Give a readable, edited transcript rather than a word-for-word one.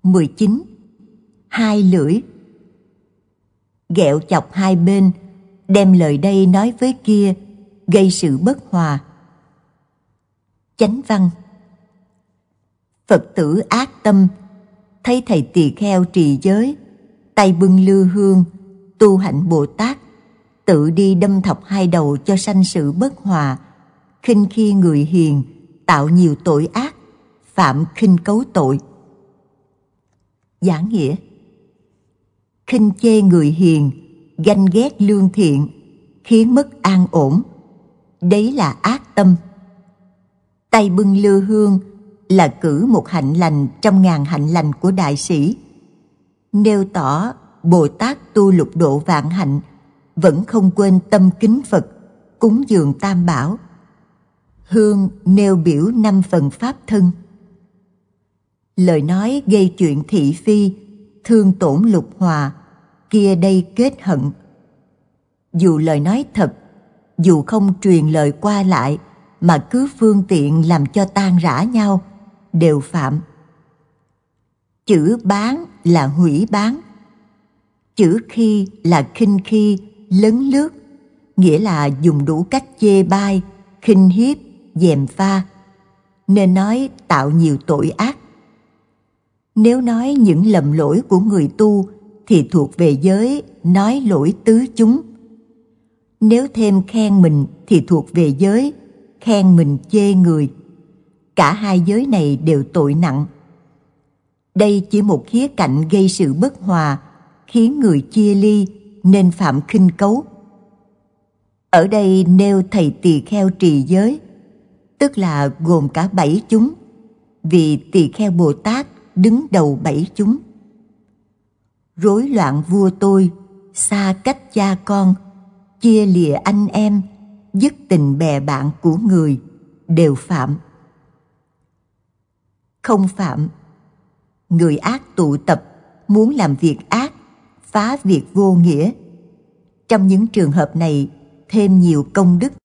19. Hai lưỡi. Ghẹo chọc hai bên, đem lời đây nói với kia, gây sự bất hòa. Chánh văn. Phật tử ác tâm, thấy thầy tỳ kheo trì giới, tay bưng lư hương, tu hạnh Bồ Tát, tự đi đâm thọc hai đầu cho sanh sự bất hòa, khinh khi người hiền, tạo nhiều tội ác, phạm khinh cấu tội. Giảng nghĩa. Khinh chê người hiền, ganh ghét lương thiện, khiến mất an ổn, đấy là ác tâm. Tay bưng lư hương là cử một hạnh lành trong ngàn hạnh lành của đại sĩ, nêu tỏ Bồ Tát tu lục độ vạn hạnh, vẫn không quên tâm kính Phật, cúng dường Tam Bảo. Hương nêu biểu 5 phần pháp thân. Lời nói gây chuyện thị phi, thương tổn lục hòa, kia đây kết hận. Dù lời nói thật, dù không truyền lời qua lại, mà cứ phương tiện làm cho tan rã nhau, đều phạm. Chữ bán là hủy bán. Chữ khi là khinh khi, lấn lướt, nghĩa là dùng đủ cách chê bai, khinh hiếp, gièm pha, nên nói tạo nhiều tội ác. Nếu nói những lầm lỗi của người tu thì thuộc về giới nói lỗi tứ chúng. Nếu thêm khen mình thì thuộc về giới khen mình chê người. Cả hai giới này đều tội nặng. Đây chỉ một khía cạnh gây sự bất hòa, khiến người chia ly nên phạm khinh cấu. Ở đây nêu thầy tỳ kheo trì giới, tức là gồm cả 7 chúng, vì tỳ kheo Bồ Tát đứng đầu 7 chúng. Rối loạn vua tôi, xa cách cha con, chia lìa anh em, dứt tình bè bạn của người, đều phạm. Không phạm. Người ác tụ tập, muốn làm việc ác, phá việc vô nghĩa. Trong những trường hợp này, thêm nhiều công đức.